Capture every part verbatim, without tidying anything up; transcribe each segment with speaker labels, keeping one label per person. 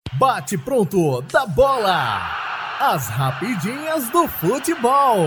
Speaker 1: Bate pronto da bola. As rapidinhas do futebol.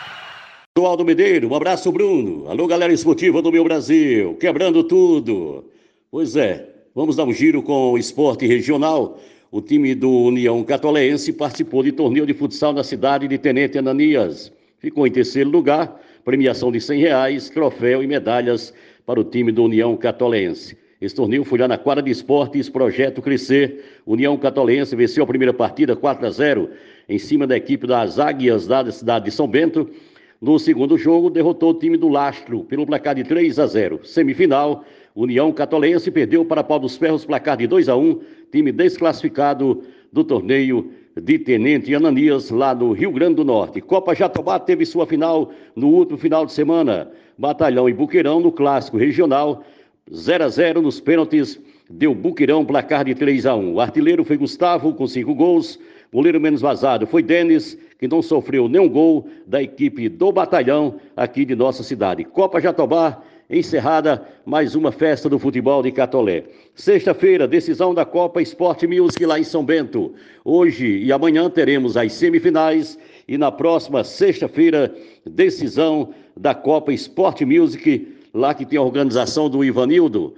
Speaker 2: Aldo Medeiro, um abraço, Bruno. Alô, galera esportiva do meu Brasil, quebrando tudo. Pois é, vamos dar um giro com o esporte regional. O time do União Catolense participou de torneio de futsal na cidade de Tenente Ananias. Ficou em terceiro lugar, premiação de cem reais, troféu e medalhas para o time do União Catolense. Esse torneio foi lá na quadra de esportes Projeto Crescer. União Catolense venceu a primeira partida quatro a zero em cima da equipe das Águias da cidade de São Bento. No segundo jogo, derrotou o time do Lastro pelo placar de três a zero. Semifinal, União Catolense perdeu para Pau dos Ferros, placar de dois a um, time desclassificado do torneio de Tenente Ananias, lá no Rio Grande do Norte. Copa Jatobá teve sua final no último final de semana. Batalhão e Buqueirão no clássico regional, zero a zero nos pênaltis, deu Buqueirão, placar de três a um. O artilheiro foi Gustavo, com cinco gols. Goleiro menos vazado foi Denis, que não sofreu nenhum gol da equipe do Batalhão aqui de nossa cidade. Copa Jatobá encerrada, mais uma festa do futebol de Catolé. Sexta-feira, decisão da Copa Sport Music lá em São Bento. Hoje e amanhã teremos as semifinais e na próxima sexta-feira, decisão da Copa Sport Music, lá que tem a organização do Ivanildo,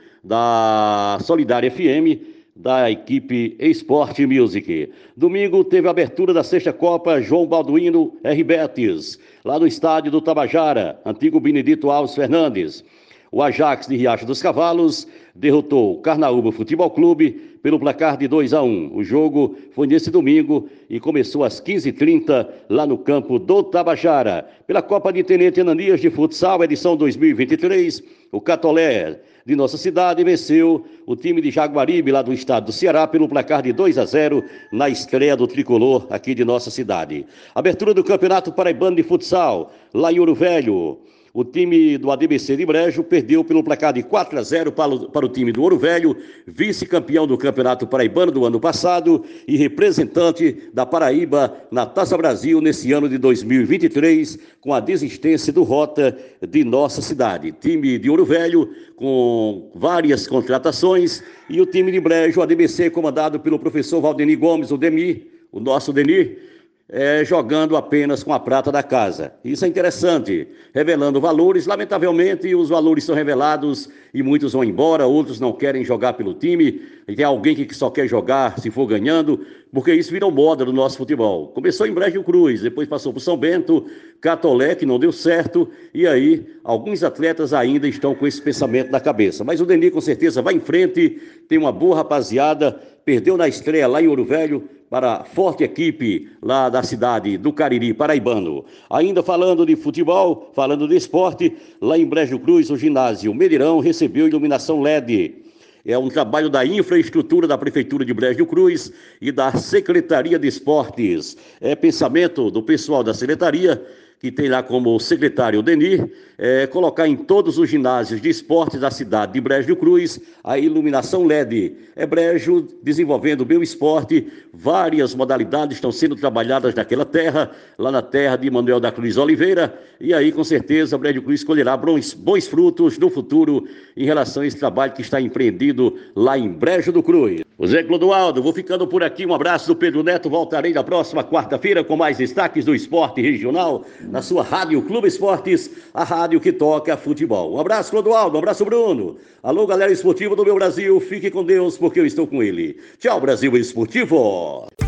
Speaker 2: da Solidária F M, da equipe Sport Music. Domingo teve a abertura da sexta Copa João Balduino R. Betis, lá no estádio do Tabajara, antigo Benedito Alves Fernandes. O Ajax de Riacho dos Cavalos derrotou o Carnaúba Futebol Clube pelo placar de dois a um. O jogo foi nesse domingo e começou às quinze e trinta lá no campo do Tabajara. Pela Copa de Tenente Ananias de Futsal, edição dois mil e vinte e três, o Catolé de nossa cidade venceu o time de Jaguaribe, lá do estado do Ceará, pelo placar de dois a zero na estreia do tricolor aqui de nossa cidade. Abertura do Campeonato Paraibano de Futsal, lá em Ouro Velho. O time do A D B C de Brejo perdeu pelo placar de quatro a zero para o, para o time do Ouro Velho, vice-campeão do Campeonato Paraibano do ano passado e representante da Paraíba na Taça Brasil nesse ano de dois mil e vinte e três, com a desistência do Rota de nossa cidade. Time de Ouro Velho com várias contratações e o time de Brejo, o A D B C, comandado pelo professor Valdenir Gomes, o Demi, o nosso Denir, É, jogando apenas com a prata da casa. Isso é interessante, revelando valores. Lamentavelmente, os valores são revelados e muitos vão embora, outros não querem jogar pelo time. E tem alguém que só quer jogar se for ganhando, porque isso virou moda no nosso futebol. Começou em Brejo Cruz, depois passou por São Bento, Catolé, que não deu certo, e aí alguns atletas ainda estão com esse pensamento na cabeça. Mas o Denis com certeza vai em frente, tem uma boa rapaziada, perdeu na estreia lá em Ouro Velho, para a forte equipe lá da cidade do Cariri, paraibano. Ainda falando de futebol, falando de esporte, lá em Brejo Cruz, o ginásio Medirão recebeu iluminação L E D. É um trabalho da infraestrutura da Prefeitura de Brejo Cruz e da Secretaria de Esportes. É pensamento do pessoal da Secretaria, que tem lá como secretário o Denir, é, colocar em todos os ginásios de esportes da cidade de Brejo Cruz a iluminação L E D. É Brejo desenvolvendo o meu esporte, várias modalidades estão sendo trabalhadas naquela terra, lá na terra de Manuel da Cruz Oliveira, e aí com certeza Brejo Cruz colherá bons, bons frutos no futuro em relação a esse trabalho que está empreendido lá em Brejo do Cruz. O Zé Clodoaldo, vou ficando por aqui, um abraço do Pedro Neto, voltarei na próxima quarta-feira com mais destaques do esporte regional, na sua Rádio Clube Esportes, a rádio que toca futebol. Um abraço, Clodoaldo, um abraço, Bruno. Alô, galera esportiva do meu Brasil, fique com Deus, porque eu estou com ele. Tchau, Brasil Esportivo!